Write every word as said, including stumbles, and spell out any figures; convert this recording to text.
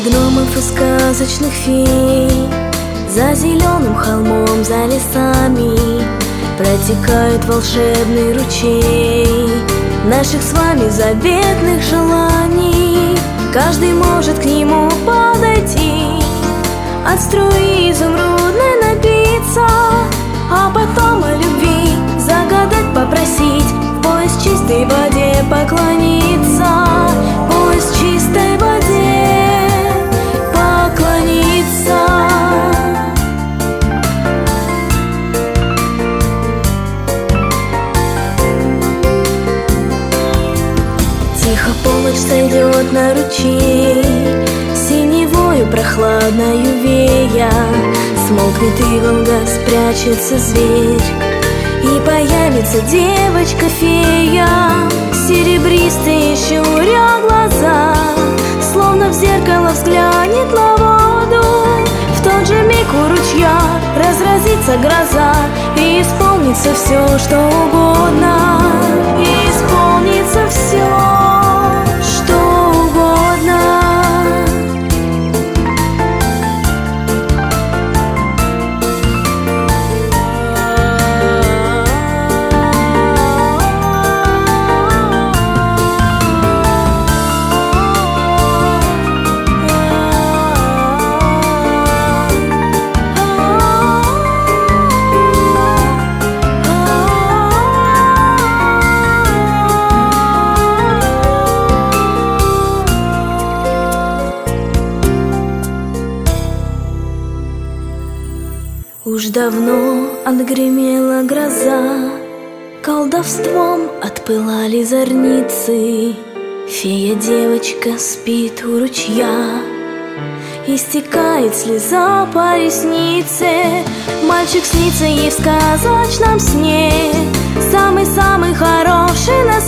гномов и сказочных фей. За зеленым холмом, за лесами протекает волшебный ручей наших с вами заветных желаний. Каждый может к нему подойти, от струи изумрудной напиться, а потом о любви загадать, попросить, в пояс чистой воде поклониться, в пояс чистой воде поклониться. Тихо полночь сойдет на ручей, синевою прохладною вея, смолкнет и волга, спрячется зверь, и появится девочка-фея, серебристые щуря глаза, словно в зеркало взглянет на воду. В тот же миг у ручья разразится гроза, и исполнится все, что угодно, и исполнится все, что угодно. Уж давно отгремела гроза, колдовством отпылали зорницы. Фея-девочка спит у ручья, истекает слеза по реснице. Мальчик снится ей в сказочном сне, самый-самый хороший на